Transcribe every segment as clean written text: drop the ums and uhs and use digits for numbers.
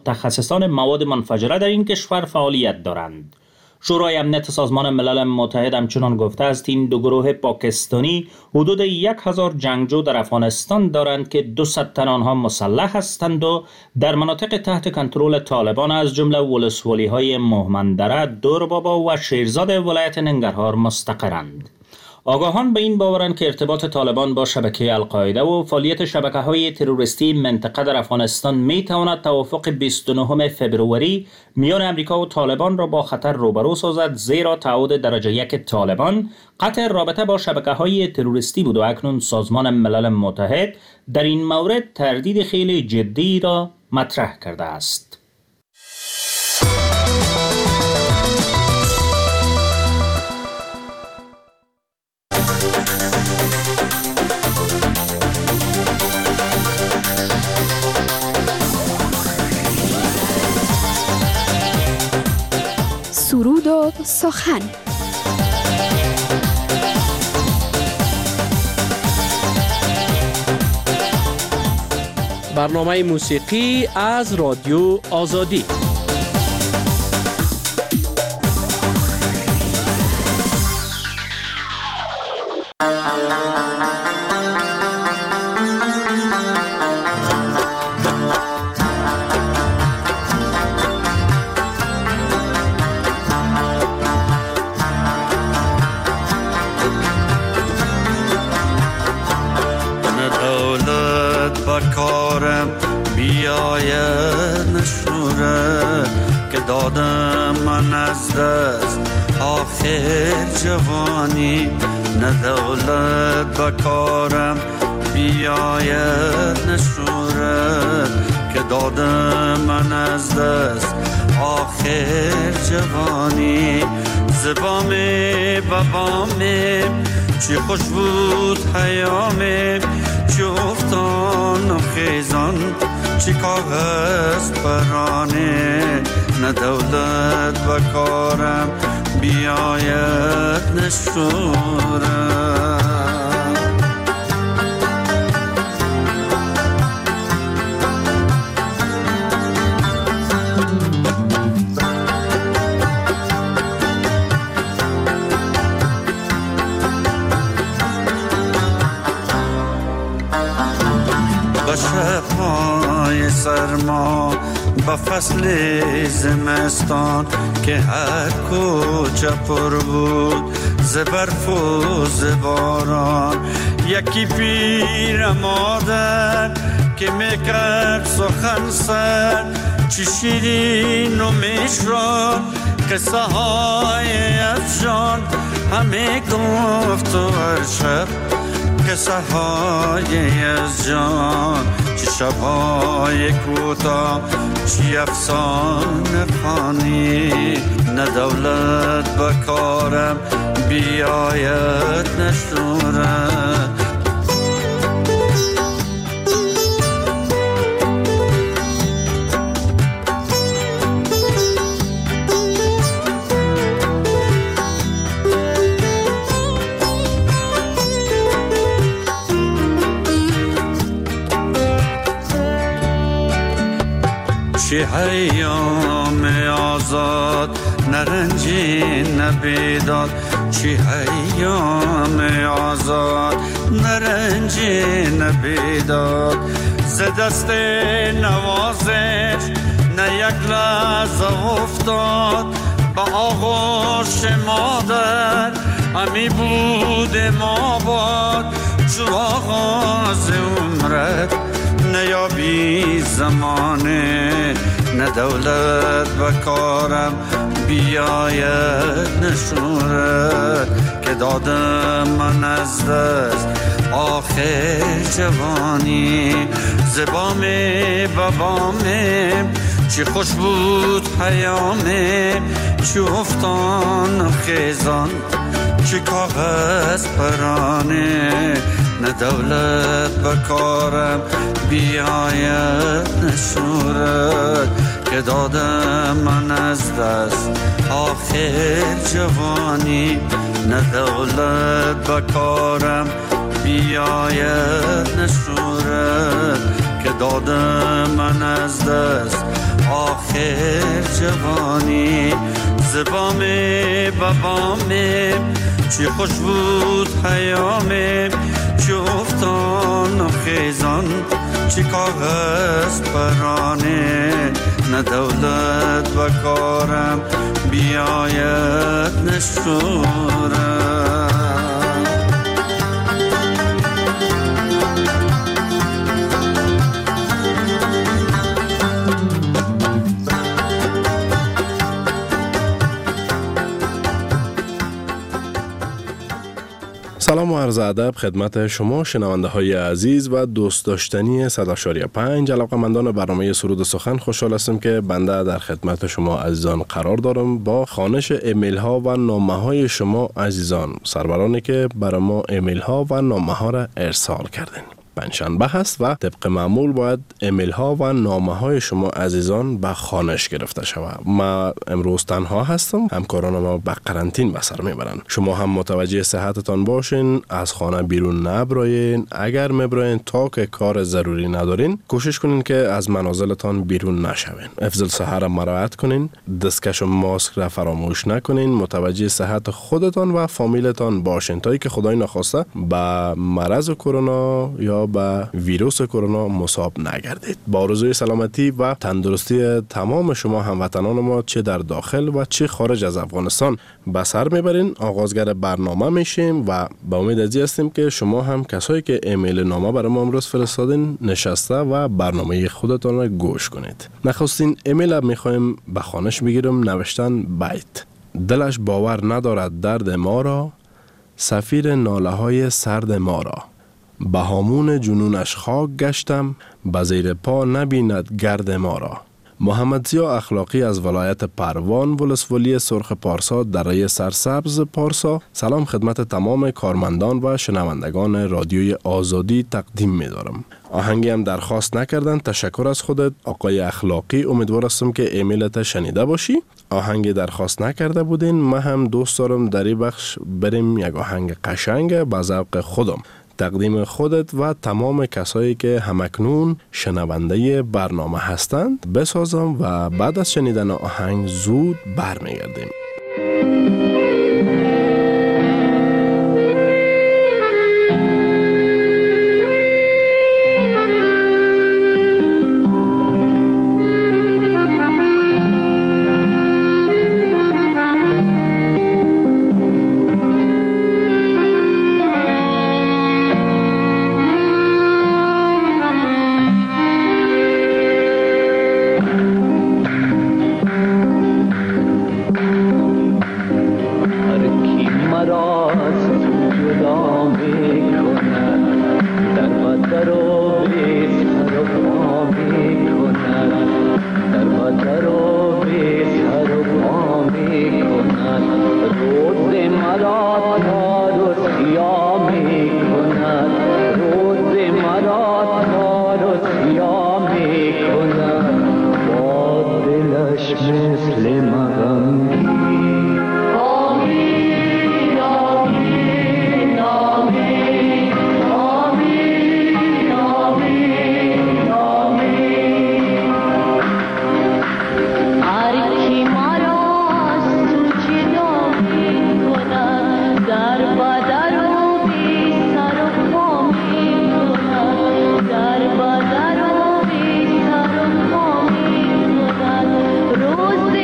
متخصصان مواد منفجره در این کشور فعالیت دارند. شورای امنیت سازمان ملل متحد همچنان گفته است این دو گروه پاکستانی حدود 1000 جنگجو در افغانستان دارند که 200 تن آنها مسلح هستند و در مناطق تحت کنترل طالبان از جمله ولسوالی‌های مهمندره، دوربابا و شیرزاد ولایت ننگرهار مستقرند. آگاهان به این باورند که ارتباط طالبان با شبکه القاعده و فعالیت شبکه‌های تروریستی منطقه در افغانستان می‌تواند توافق 29 فبروری میان امریکا و طالبان را با خطر روبرو سازد، زیرا تعهد درجه 1 طالبان قطع رابطه با شبکه‌های تروریستی بود و اکنون سازمان ملل متحد در این مورد تردید خیلی جدی را مطرح کرده است. سرود و سخن. برنامه موسیقی از رادیو آزادی. کارم بیاید نشوره که دادم من از دست آخر جوانی، نه دولت بکارم بیاید نشوره که دادم من از دست آخر جوانی. زبامه بابامه چی خوش بود حیامه، چی افتان و خیزان چی کاغذ برانه، نه دولت بکارم بیاید نشوره. شب‌های سرما با فصل زمستان که هر کوچه پر بود ز برف و ز باران، یکی پیر مادر که میکرد سخن سر، چی شیرین و میشران قصه های از جان، همه گفت و هر شب قصه های از جان، چی شبهای کوتاه چی افسانه خوانی، نه دولت بکارم بیاید نشوره. چی ایام آزاد نرنجی نبیداد، چی ایام آزاد نرنجی نبیداد، ز دست نوازش نه یک لحظه افتاد، با آغوش مادر همی بود ما باد، چو آغاز عمرت نیابی زمانه، نه دولت بکارم بیاید نشوره که دادم من از دست آخر جوانی. زبامه بابامه چی خوش بود پیامه، چی افتان خیزان چی کاغذ پرانه، نه دولت بکارم بیاید نشورد که دادم من از دست آخر جوانی. نه دولت بکارم بیاید نشورد که دادم من از دست آخر جوانی زبام بابام چی خوش بود حیام چی افتان و خیزان چی کاغذ پرانه نه دولت و کارم بیاید نشورم سلام و عرض ادب خدمت شما شنونده های عزیز و دوست داشتنی 100.5 علاقه‌مندان برنامه سرود سخن. خوشحال هستم که بنده در خدمت شما عزیزان قرار دارم با خوانش ایمیل ها و نامه های شما عزیزان، سرورانی که برای ما ایمیل ها و نامه ها را ارسال کردین. پنجشنبه هست و طبق معمول باید ایمیل ها و نامه های شما عزیزان به خوانش گرفته شود. ما امروز تنها هستم، همکاران ما به قرنطین به سر میبرن. شما هم متوجه صحتتان باشین، از خانه بیرون نبراین. اگر میبراین تا که کار ضروری ندارین کوشش کنین که از منازلتان بیرون نشوین. افضل صحت را مراعات کنین، دستکش و ماسک را فراموش نکنین. متوجه صحت خودتان و فامیلتان باشین تا اینکه خدای نخواسته به مرض کرونا یا با ویروس کرونا مصاب نگردید. با آرزوی سلامتی و تندرستی تمام شما هموطنان ما چه در داخل و چه خارج از افغانستان به سر میبرین. آغازگر برنامه میشیم و با امید ازی هستیم که شما هم کسایی که ایمیل نامه برای ما امروز فرستادین نشسته و برنامه خودتان را گوش کنید. نخستین ایمیل میخوایم به خوانش بگیرم. نوشتن بیت: دلش باور ندارد درد ما را، سفیر ناله های سرد ما را. به هامون جنونش خاک گشتم، به زیر پا نبیند گرد ما را. محمد ضیا اخلاقی از ولایت پروان ولسوالی سرخ پارسا دره سرسبز پارسا. سلام خدمت تمام کارمندان و شنوندگان رادیوی آزادی تقدیم می دارم. آهنگی هم درخواست نکردن. تشکر از خودت آقای اخلاقی. امیدوار هستم که ایمیلت شنیده باشی. آهنگ درخواست نکرده بودین. من هم دوست دارم در این بخش بریم یک آهنگ قشنگ به ذوق خودم تقدیم خودت و تمام کسایی که همکنون شنونده برنامه هستند بسازم و بعد از شنیدن آهنگ زود برمیگردیم. روز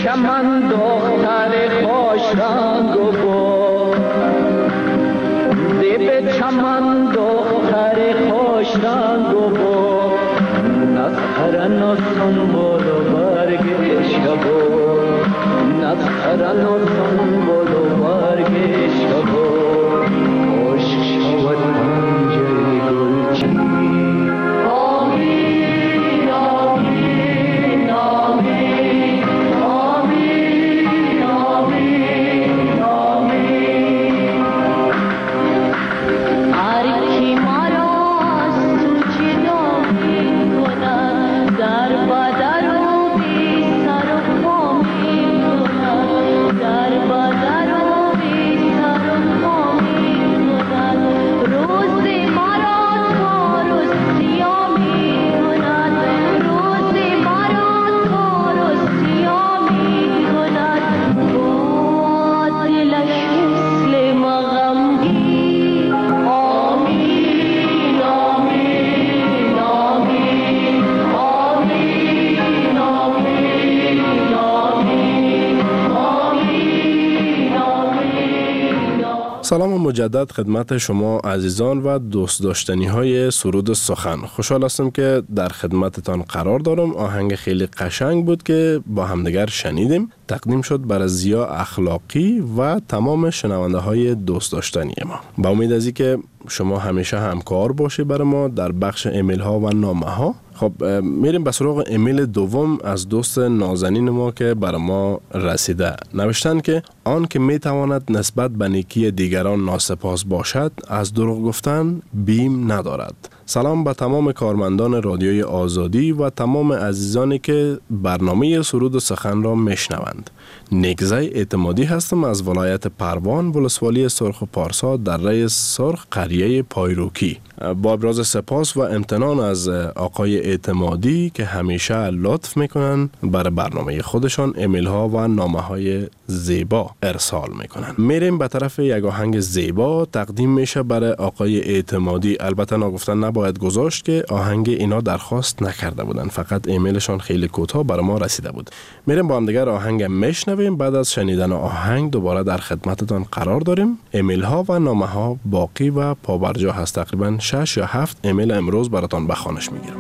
چمن دختر خوش رنگ و بو به چمن دختر خوش رنگ و بو نظرن و سنبول و برگ شبو نظرن و سنبول و برگ شبو عشق شود پنجه گلچین آمین آمین آمین آمین آمین آمین هر کی ما را از تو جدا می‌کند در بدر و بی سر و پا می‌کند در بدر و بی سر و پا می‌کند روز ما را تار و سیاه می‌کند روز ما را تار و سیاه می‌کند با دلش مثل مغمگین آمین آمین آمین آمین آمین آمین آمین آمین. سلام مجدد خدمت شما عزیزان و دوست داشتنی های سرود سخن. خوشحال هستم که در خدمتتان قرار دارم. آهنگ خیلی قشنگ بود که با همدیگر شنیدیم. تقدیم شد برای زیا اخلاقی و تمام شنونده های دوست داشتنی ما. با امید از این که شما همیشه همکار باشی برای ما در بخش ایمیل ها و نامه ها. خب میریم به سراغ ایمیل دوم از دوست نازنین ما که برای ما رسیده. نوشتن که آن که میتواند نسبت به نیکی دیگران ناسپاس باشد از دروغ گفتن بیم ندارد. سلام به تمام کارمندان رادیوی آزادی و تمام عزیزانی که برنامه سرود و سخن را میشنوند. نیکزی اعتمادی هستم از ولایت پروان، ولسوالی سرخ و پارسا، دره سرخ، قریه پایروکی. با ابراز سپاس و امتنان از آقای اعتمادی که همیشه لطف میکنن برای برنامه خودشان ایمیل ها و نامه های زیبا ارسال میکنن. میریم به طرف یک آهنگ زیبا تقدیم میشه برای آقای اعتمادی. البته نگفتن نباید گذاشت که آهنگ اینا درخواست نکرده بودن، فقط ایمیلشان خیلی کوتاه برای ما رسیده بود. میریم با هم دیگر آهنگ میشنویم. بعد از شنیدن آهنگ دوباره در خدمتتان قرار داریم. ایمیل ها و نامه ها باقی و پابرجا هست. تقریبا 6 یا 7 ایمیل امروز براتان به خوانش میگیرم.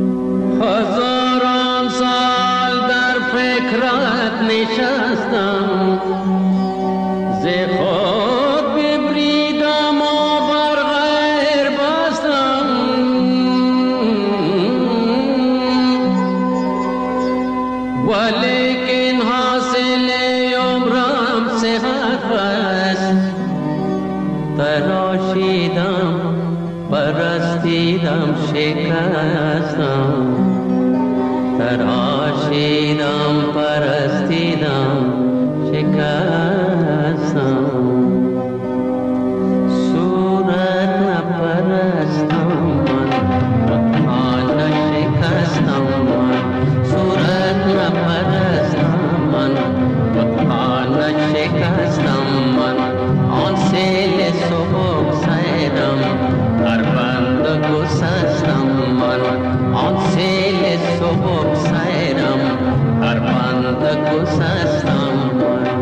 هزاران سال در فکرت نشستم ز خود ببریدم و بر غیر بستم ولیکن حاصل عمرم صحت است تراشیدم پرستیدم شکستم تراشیدم پرستیدم شکستم صورت نپرستم من وطن نشکستم من صورت نپرستم من وطن نشکستم من آن سیل سبک سیدم هر بند گسستم من آن سیل سبک سیدم هر بند گسستم من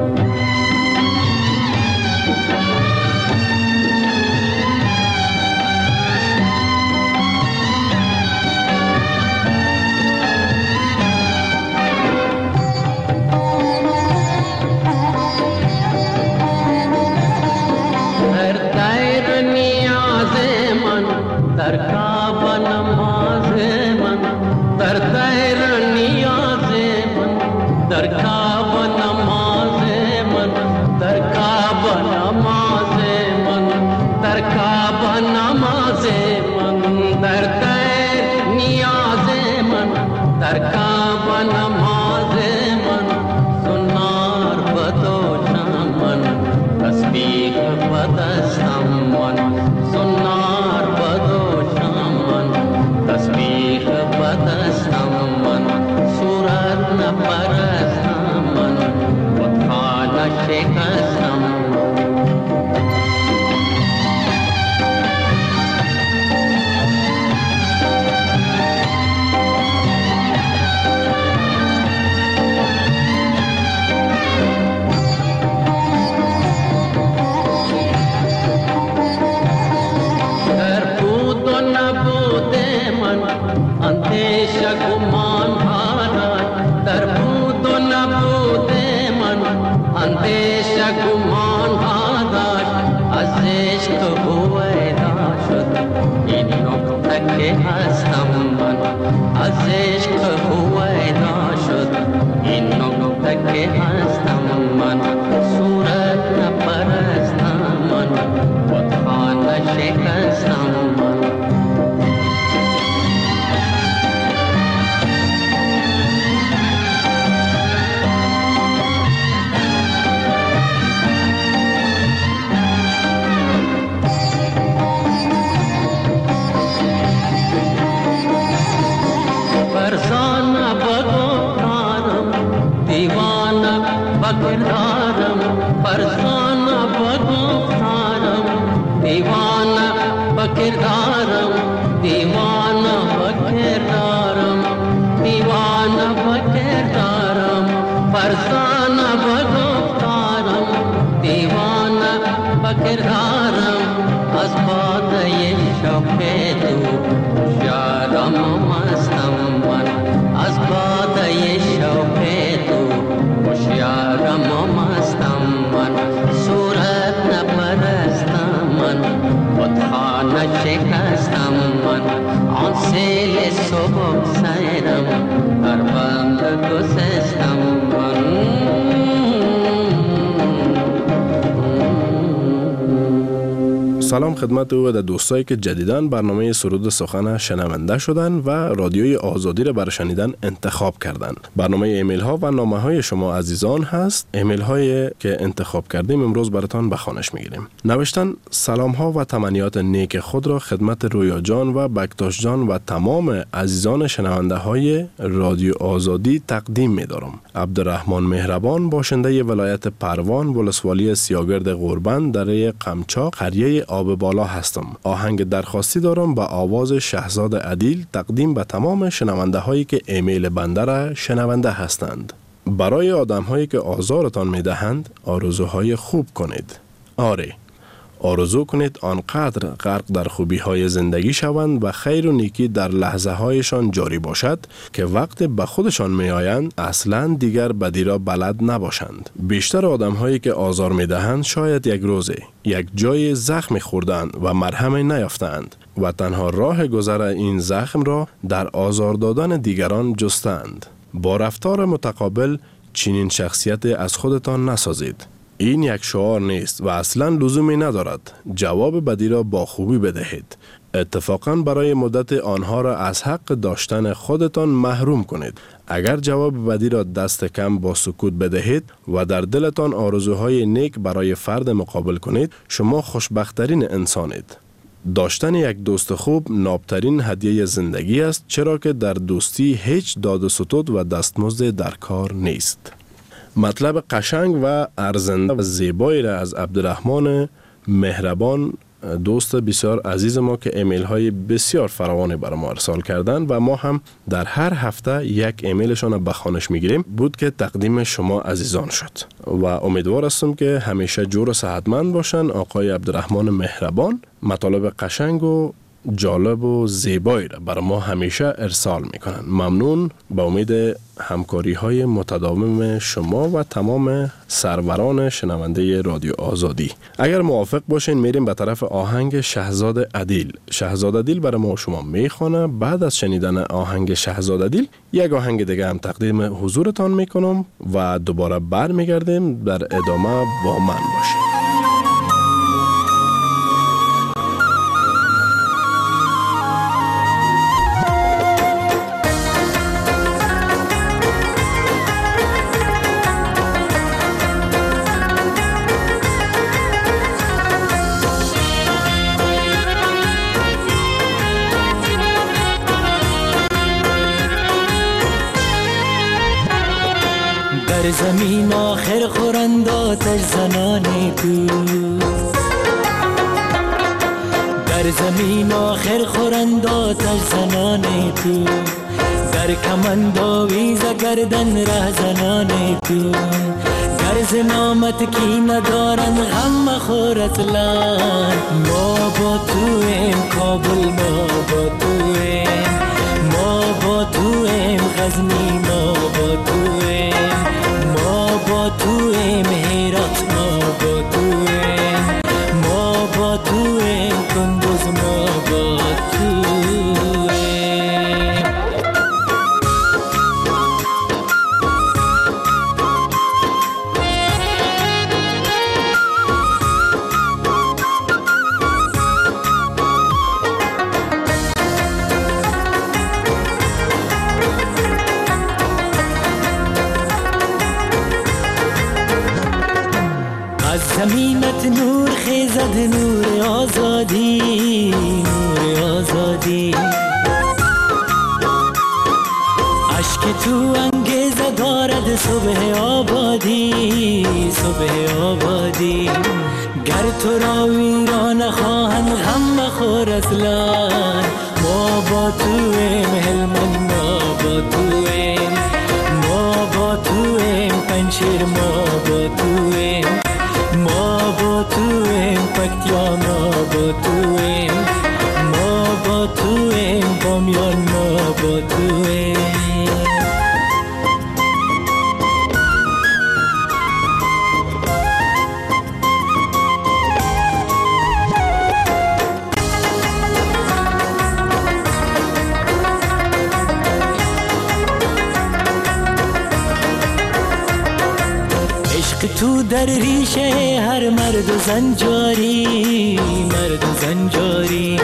در کعبه نماز من در تیر نیاز من در کعبه نماز من در کعبه نماز من در کعبه نماز من در تیر نیاز من در کعبه نماز من سنار بدوشم من تسبیح بدستم من سنار بدوشم من تسبیح بدستم من صورت نپرستم من بتخانه شکستم اندیشه گمان ها داشت از عشق هویدا شد این نکته که هستم من از عشق هویدا شد این نکته که هستم من صورت نپرستم من بتخانه شکستم من بکردارم فرزانه بگفتارم دیوانه بکردارم دیوانه بکردارم دیوانه بکردارم فرزانه بگفتارم دیوانه بکردارم از باده شوق تو شادم مستم من از باده شوق تو یارم مستم من صورت نپرستم من بتخانه شکستم من آن سیل صبح سیرم در بند گسستم من سلام خدمت او و دوستایی که جدیداً برنامه سرود سخن شنونده شدن و رادیوی آزادی را برای شنیدن انتخاب کردن. برنامه ایمیل ها و نامه های شما عزیزان هست. ایمیل هایی که انتخاب کردیم امروز براتان به خوانش میگیریم. نوشتن سلام ها و تمنیات نیک خود را خدمت رویا جان و بکتاش جان و تمام عزیزان شنونده های رادیو آزادی تقدیم می‌دارم. عبدالرحمن مهربان باشنده ولایت پروان ولسوالی سیاگرد غربند دره قمچاق قریه آب بالا هستم. آهنگ درخواستی دارم با آواز شهزاد عدیل تقدیم به تمام شنونده هایی که ایمیل بنده را شنونده هستند. برای آدم هایی که آزارتان می دهند آرزوهای خوب کنید. آره، آرزو کنید آنقدر غرق در خوبی های زندگی شوند و خیر و نیکی در لحظه هایشان جاری باشد که وقت به خودشان می آیند اصلا دیگر بدی را بلد نباشند. بیشتر آدم هایی که آزار می دهند شاید یک روزه یک جای زخم خوردند و مرهم نیافتند و تنها راه گذر این زخم را در آزار دادن دیگران جستند. با رفتار متقابل چنین شخصیت از خودتان نسازید. این یک شعار نیست و اصلا لزومی ندارد. جواب بدی را با خوبی بدهید. اتفاقاً برای مدت آنها را از حق داشتن خودتان محروم کنید. اگر جواب بدی را دست کم با سکوت بدهید و در دلتان آرزوهای نیک برای فرد مقابل کنید، شما خوشبخت‌ترین انسانید. داشتن یک دوست خوب نابترین هدیه زندگی است، چرا که در دوستی هیچ داد و ستد و دستمزد در کار نیست. مطلب قشنگ و ارزنده و زیبایی را از عبدالرحمن مهربان دوست بسیار عزیز ما که ایمیل های بسیار فراوانی برای ما ارسال کردن و ما هم در هر هفته یک ایمیلشان را به خوانش میگیریم بود که تقدیم شما عزیزان شد و امیدوار هستم که همیشه جور و صحتمند باشن. آقای عبدالرحمن مهربان مطالب قشنگ و جالب و زیبایی را برای ما همیشه ارسال میکنن. ممنون. با امید همکاری های متداوم شما و تمام سروران شنونده رادیو آزادی. اگر موافق باشین میریم به طرف آهنگ شهزاد عدیل. شهزاد عدیل برای ما شما میخوانه. بعد از شنیدن آهنگ شهزاد عدیل یک آهنگ دیگه هم تقدیم حضورتان میکنم و دوباره برمیگردیم. در ادامه با من باشید. در زمین آخر خورند آتش زنان تو، در زمین آخر خورند آتش زنان تو، در کمند آویز گردن ره زنان تو، گرز نامت کی ندارن غم مخور اصلا. ما با تو ایم کابل، ما با تو ایم، ما با تو ایم غزنی، ما با تو ایم، ما با تو ایم زمینت نور خیزد، نور آزادی، نور آزادی. عشق تو انگیزه دارد صبح آبادی، صبح آبادی. گر تو را ویران خواهند غم مخور اصلا، ما با تویم هلمند، ما با تویم، ما با تویم پنشیر، ما با تویم، ما با تویم پکتیا، ما با تویم، ما با تویم بامیان، ما با تویم. تو در ریشه هر مرد و زن جاری، مرد و زن جاری.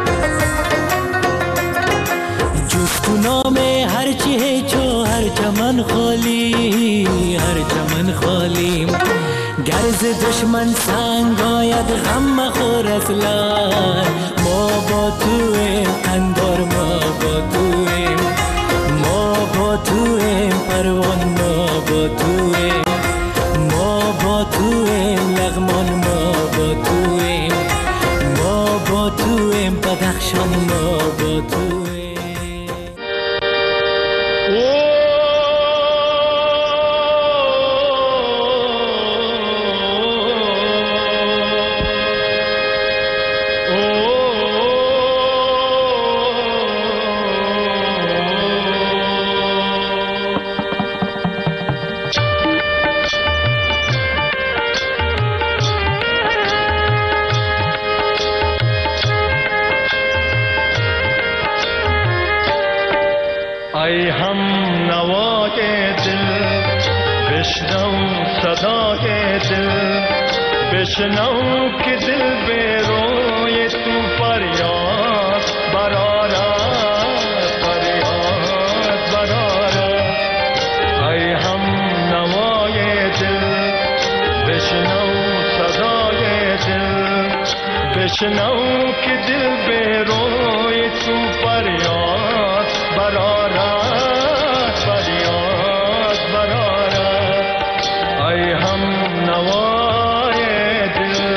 جفت و نام هر چی چو هر چمن خالی، هر چمن خالی. گرز دشمن سنگ آید غم مخور اصلا، ما با تویم قندار، ما با تویم، ما با تویم پروان، ما با تویم، ما با تویم لغمان، ما با تویم، ما با تویم بدخشان، ما با تویم. ای هم نوای دل بشنو صدای دل، بشنو که دل به روی تو فریاد برآرد، فریاد برآرد. ای هم نوای دل بشنو صدای دل، بشنو که دل به روی تو فریاد برآرد، فریاد برآرد. ای هم نوای دل.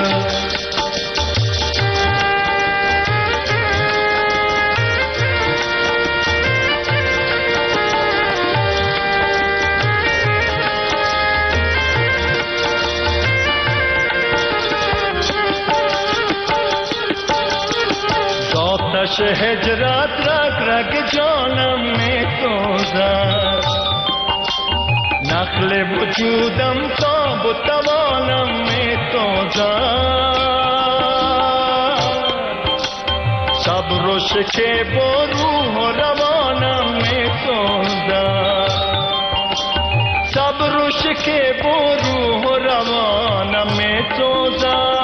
آتش هجرت رگ رگ جانم می سوزد، نخل وجودم تاب و توانم می سوزد. صبر و شکیب و روح و روانم می سوزد، صبر و شکیب و روح و روانم می سوزد.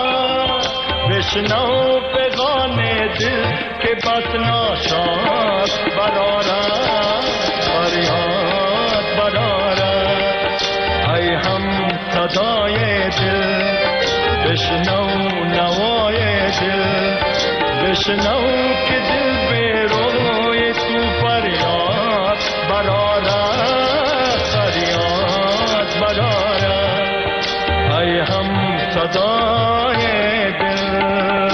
بشنو پیغام دل که بس ناشاد برآرد، فریاد برآرد. ای هم صدای دل بشنو نوای دل، بشنو که دل به روی تو فریاد برآرد، فریاد برآرد. ای هم صدای دل.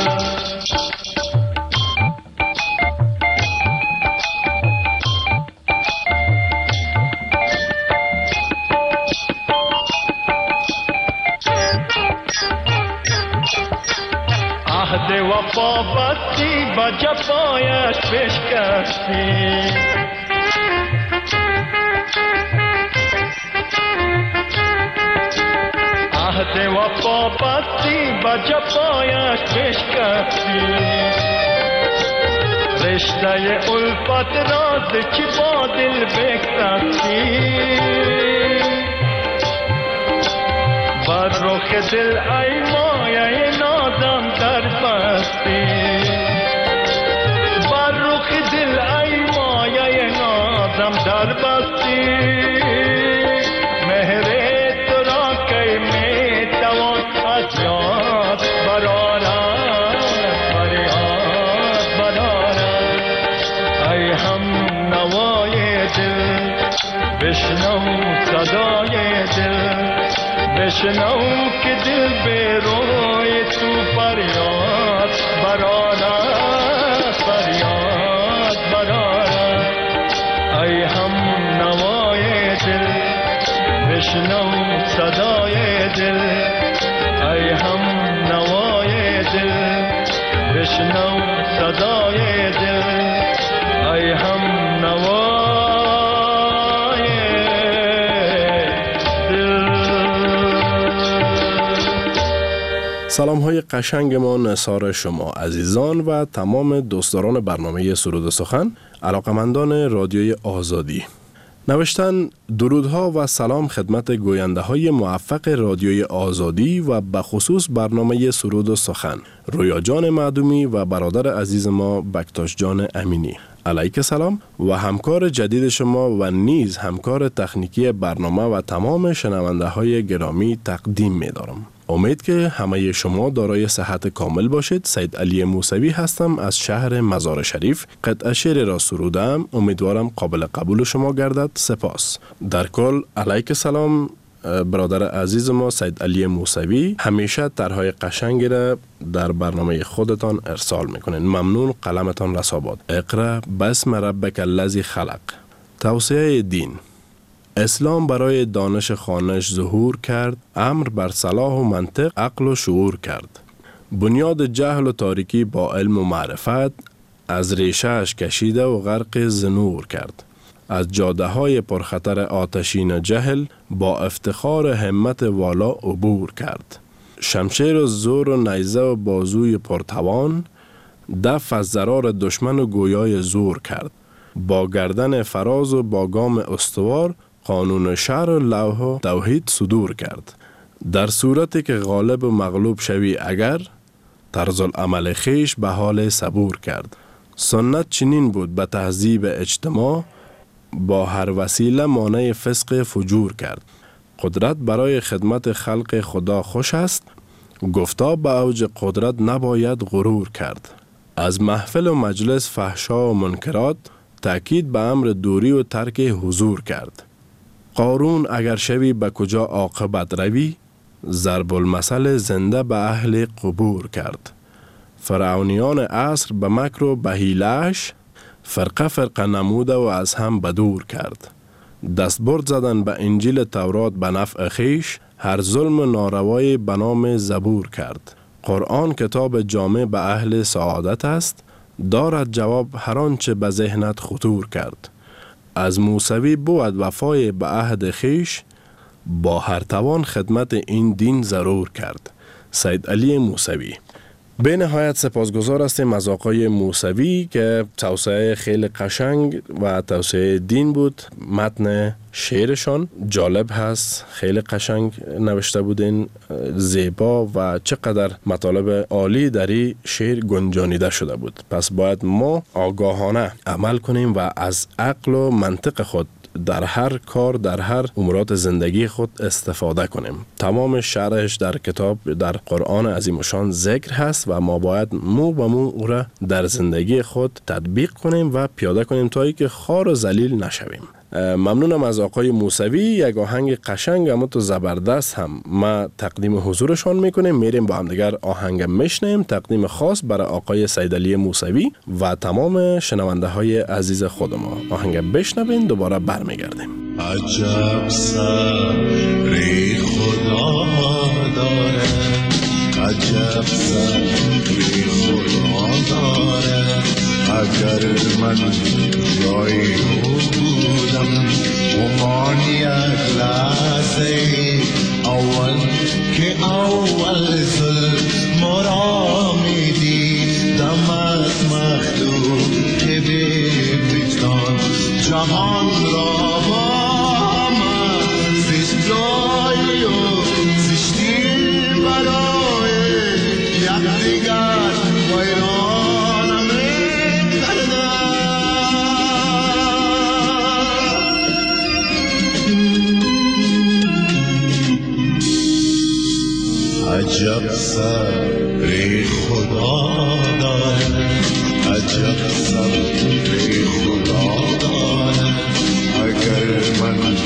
عهد وفا بستی با جفایش بشکستی، عهد وفا بستی با جفایش بشکستی. رشته الفت راز چی با دل بکستی، بر رخ دل ای مایه نازم در بستی، بر رخ دل ای مایه نازم در بستی. مهر تو را که می بشنو صدای دل، بشنو که دل به روی تو فریاد برآرد، فریاد برآرد. ای هم نوای دل، بشنو صدای دل، ای هم نوای دل، بشنو صدای دل، ای هم نوای دل. سلام های قشنگ ما نثار شما عزیزان و تمام دوستداران برنامه سرود و سخن، علاقمندان رادیوی آزادی. نوشتن درودها و سلام خدمت گوینده های موفق رادیوی آزادی و بخصوص برنامه سرود و سخن، رویا جان معدومی و برادر عزیز ما بکتاش جان امینی. علیک سلام و همکار جدید شما و نیز همکار تکنیکی برنامه و تمام شنونده های گرامی تقدیم می دارم. امید که همه شما دارای صحت کامل باشید. سید علی موسوی هستم از شهر مزار شریف. قطعه شعر را سرودم، امیدوارم قابل قبول شما گردد. سپاس. در کل علیک سلام برادر عزیز ما سید علی موسوی، همیشه طرحهای قشنگی را در برنامه خودتان ارسال میکنین. ممنون، قلمتان رساباد. اقرا بسم ربک الذی خلق. توصیه دین: اسلام برای دانش خوانش ظهور کرد، امر بر صلاح و منطق عقل و شعور کرد. بنیاد جهل و تاریکی با علم و معرفت از ریشه‌اش کشیده و غرق زنور کرد. از جاده های پرخطر آتشین جهل با افتخار همت والا عبور کرد. شمشیر و زور و نیزه و بازوی پرتوان دفع از ضرار دشمن و گویای زور کرد. با گردن فراز و با گام استوار قانون شرع و لوح و توحید صدور کرد. در صورتی که غالب و مغلوب شوی اگر، طرز العمل خیش به حال صبور کرد. سنت چنین بود به تهذیب اجتماع، با هر وسیله مانع فسق فجور کرد. قدرت برای خدمت خلق خدا خوش است، گفتا به اوج قدرت نباید غرور کرد. از محفل و مجلس فحشا و منکرات تأکید به امر دوری و ترک حضور کرد. قارون اگر شوی به کجا عاقبت روی، ضرب المثل زنده به اهل قبور کرد. فرعونیان عصر به مکر و به حیله‌اش فرقه فرقه نموده و از هم بدور کرد. دستبرد زدن به انجیل تورات به نفع خیش، هر ظلم و ناروای به نام زبور کرد. قرآن کتاب جامع به اهل سعادت است، دارد جواب هر آنچه به ذهنت خطور کرد. از موسوی بود وفای به عهد خیش، با هر توان خدمت این دین ضرور کرد. سید علی موسوی. به نهایت سپاسگزار هستیم از آقای موسوی که توصیه خیلی قشنگ و توصیه دین بود. متن شعرشان جالب هست، خیلی قشنگ نوشته بودین، زیبا و چقدر مطالب عالی در این شعر گنجانیده شده بود. پس باید ما آگاهانه عمل کنیم و از عقل و منطق خود در هر کار، در هر امورات زندگی خود استفاده کنیم. تمام شرحش در کتاب، در قرآن عظیم الشان ذکر هست و ما باید مو به مو او را در زندگی خود تطبیق کنیم و پیاده کنیم تا اینکه خوار و ذلیل نشویم. ممنونم از آقای موسوی. یک آهنگ قشنگ اما تو زبردست هم ما تقدیم حضورشان میکنیم. میریم با هم دیگر آهنگ میشنیم، تقدیم خاص برای آقای سید علی موسوی و تمام شنونده های عزیز خود ما. آهنگ بشنوین، دوباره برمیگردیم. عجب صبری خدا داره، عجب صبری خدا داره. اگر من جایی بودم گمان یک لحظه اول که اول ظلم را میدیدم از مخلوق که به وجدان جهان را با من زشت جایی و زشتی برای یکدیگر ویرانم کردن. عجب صبری خدا داره، عجب صبری خدا داره. اگر من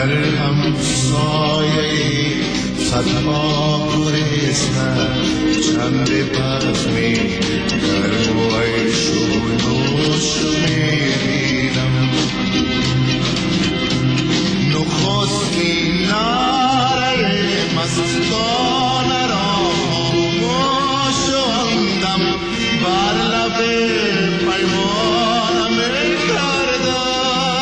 در همسایه صدها گریستن چند بزمی گرم و ایشونوش میبینم نخستی ناره مستانه را خاموشاندم بر لب پیمانم کردم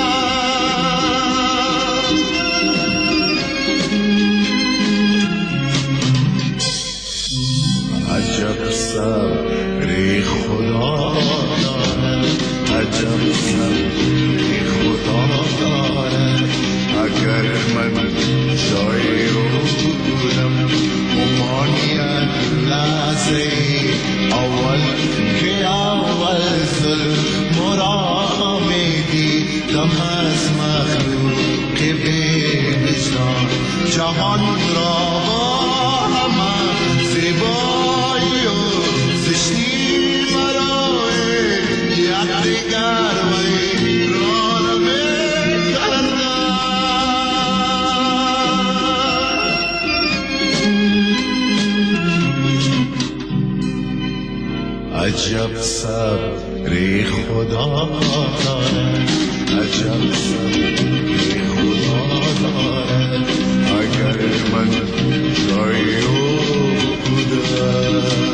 عجب صبری خدا دارد عجب صبری خدا دارد اگر من جایی رو بودم امانیت لحظه اول که اول ظلم را میدیدم از مخلوق بی‌وجدان جهان را با همه زیبایی و زشتی برای یکدیگر ویران می‌کردند. عجب صبری خدا دارد عجب صبری خدا دارد اگر من جایی رو بودم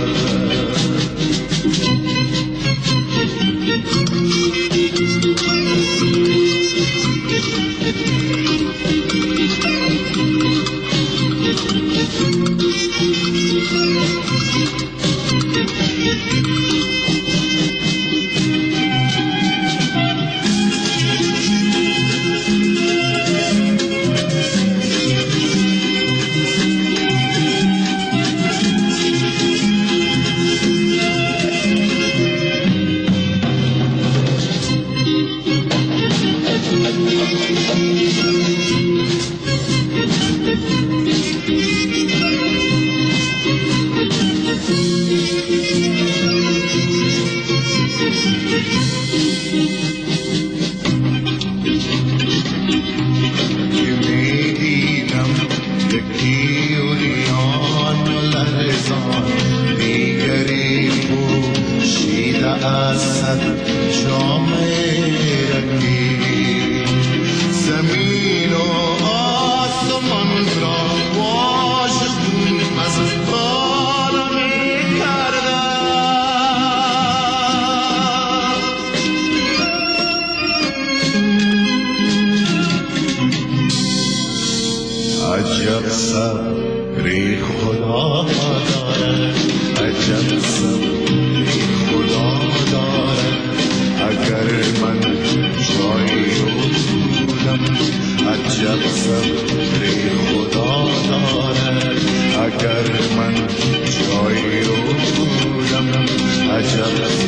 عجب صبری خدا دارد عجب صبری خدا دارد اگر من جایی رو بودم عجب صبری خدا دارد اگر من جایی رو بودم عجب.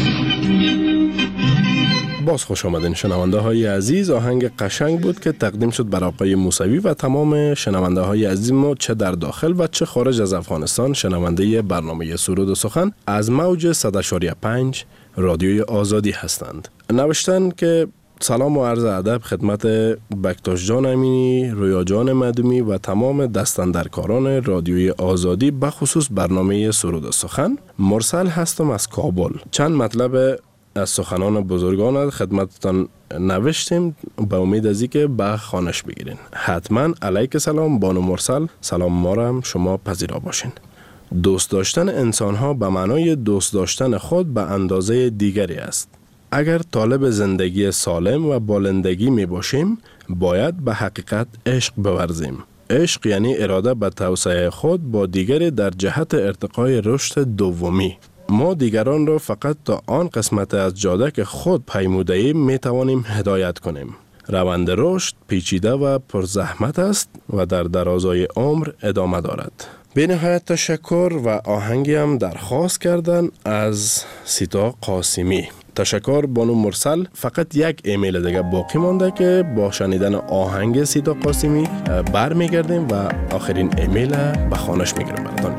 باز خوش آمدین شنونده های عزیز. آهنگ قشنگ بود که تقدیم شد بر آقای موسوی و تمام شنونده های عزیز ما چه در داخل و چه خارج از افغانستان شنونده برنامه سرود و سخن از موج 100.5 رادیوی آزادی هستند. نوشتن که سلام و عرض ادب خدمت بکتاش جان امینی، رویا جان مدومی و تمام دستاندرکاران رادیوی آزادی بخصوص برنامه سرود و سخن. مرسل هستم از کابل. چند مطلب از سخنان بزرگان خدمتتان نوشتیم به امید از اینکه به خوانش بگیرین. حتما علیک سلام بانو مرسل، سلام ما را هم شما پذیرا باشین. دوست داشتن انسان ها به معنای دوست داشتن خود به اندازه دیگری است. اگر طالب زندگی سالم و بالندگی می باشیم باید به حقیقت عشق بورزیم. عشق یعنی اراده به توسعه خود با دیگری در جهت ارتقای رشد دومی. ما دیگران را فقط تا آن قسمت از جاده که خود پیموده ایم می توانیم هدایت کنیم. روند رشد پیچیده و پرزحمت است و در درازای عمر ادامه دارد. به نهایت تشکر و آهنگی هم درخواست کردن از سیتا قاسمی. تشکر بانو مرسل. فقط یک ایمیل دیگه باقی مانده که با شنیدن آهنگ سیتا قاسمی برمیگردیم و آخرین ایمیل به خانش میگیریم براتون.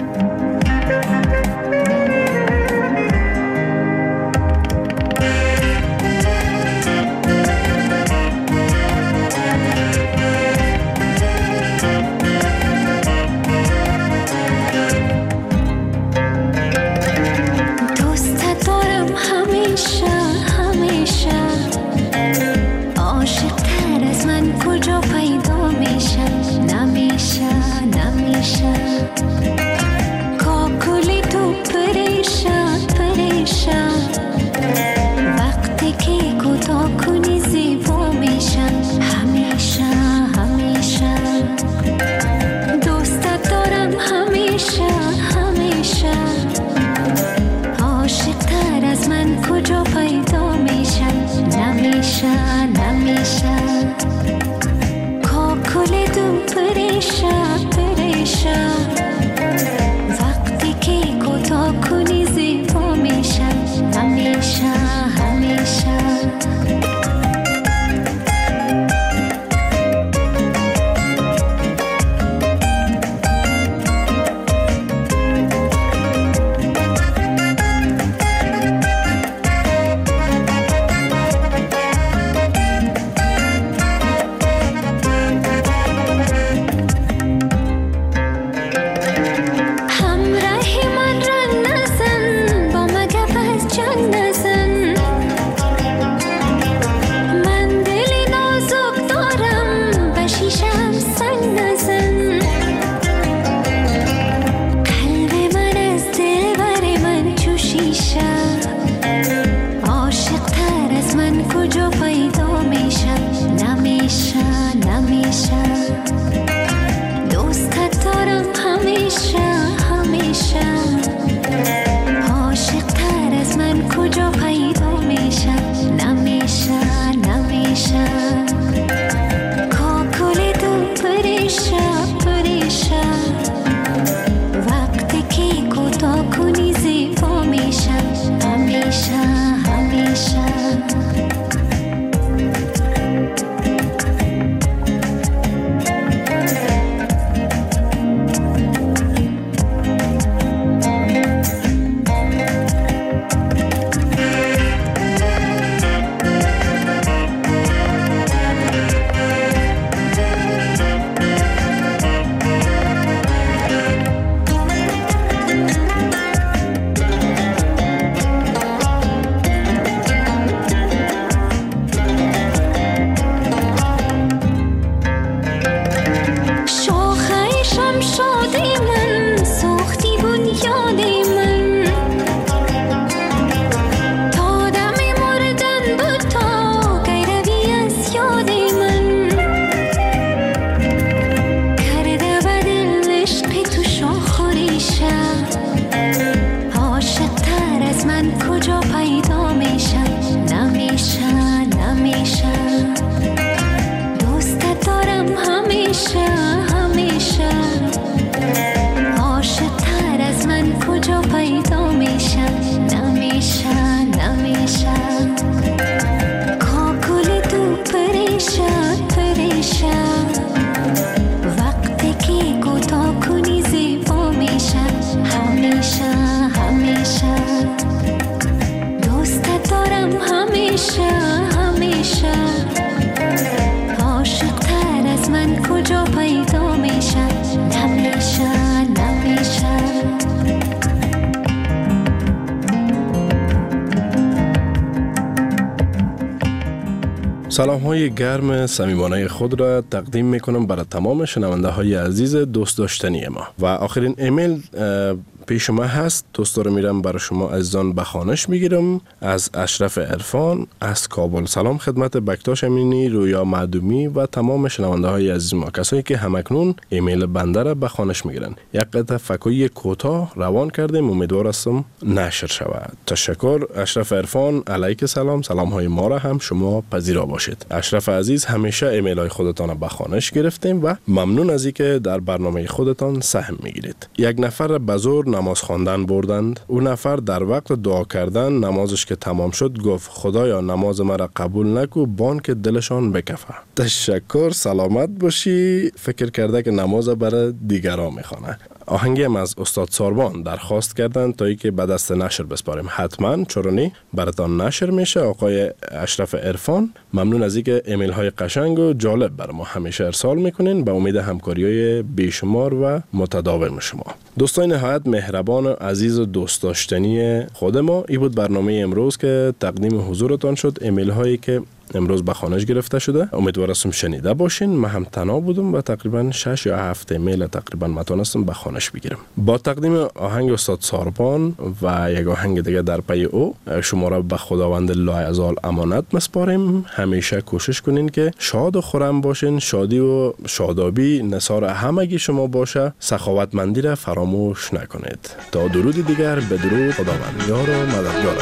سلام های گرم صمیمانه خود را تقدیم میکنم برای تمام شنونده های عزیز دوست داشتنی ما. و آخرین ایمیل پیش شما هست. دوستا رو میرم برای شما عزیزان به خوانش میگیرم از اشرف عرفان از کابل. سلام خدمت بکتاش امینی، رویا معدومی و تمام شنونده های عزیز ما، کسایی که همکنون ایمیل بنده را به خوانش میگیرن. یک قطعه فکایی کوتاه روان کردیم، امیدوار هستم نشر شود. تشکر اشرف عرفان. علیک سلام. سلام های ما را هم شما پذیرا باشید. اشرف عزیز، همیشه ایمیل های خودتان را به خوانش گرفتیم و ممنون از اینکه در برنامه خودتان سهم میگیرید. یک نفر به زور نماز خواندن بردند. اون نفر در وقت دعا کردن نمازش که تمام شد گفت خدایا نماز مرا قبول نکو، بان که دلشان بکفه. تشکر، سلامت باشی. فکر کرده که نماز برای دیگران میخوانه. آهنگی هم از استاد ساربان درخواست کردند تا اینکه به دست نشر بسپاریم. حتما چرانی براتان نشر میشه. آقای اشرف عرفان، ممنون از اینکه ایمیل های قشنگ و جالب برای ما همیشه ارسال میکنین. به امید همکاری های بیشمار و متداوم شما. دوستان نهایت مهربان و عزیز و دوست داشتنی خود ما، این بود برنامه امروز که تقدیم حضورتان شد. ایمیل هایی که امروز به خوانش گرفته شده امیدوار هستم شنیده باشین. من هم تنها بودم و تقریبا 6 یا 7 ایمیل تقریبا متونستم به خوانش بگیرم. با تقدیم آهنگ استاد ساربان و یک آهنگ دیگه در پی او، شما را به خداوند لایزال امانت مسپاریم. همیشه کوشش کنین که شاد و خرم باشین. شادی و شادابی نثار همگی شما باشه. سخاوتمندی را فراموش نکنید. تا درودی دیگر، بدرود. خداوندگار و مددگار.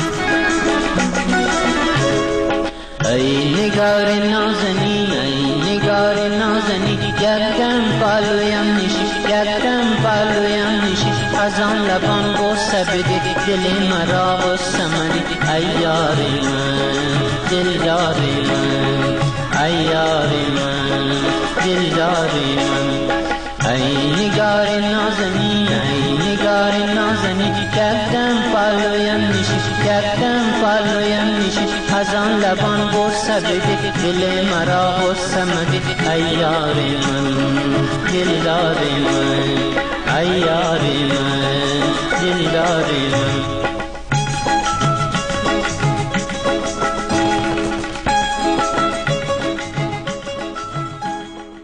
ای نگار نازنی، ای نگار نازنی، یکم پالویم نیشی، یکم پالویم نیشی، از آن لبان بوسه بده دل مرا بوسه منی. ای یار من، دل یار من، ای یار من، دل یار من. ای نگار نازنی، ای نگار نازنی، یکم پالویم نیشی، یکم پالویم نیشی، از آن لبان بوسه بده دل مرا بوسه مده. ای یار من، دل یار من، ای یار من، دل یار من.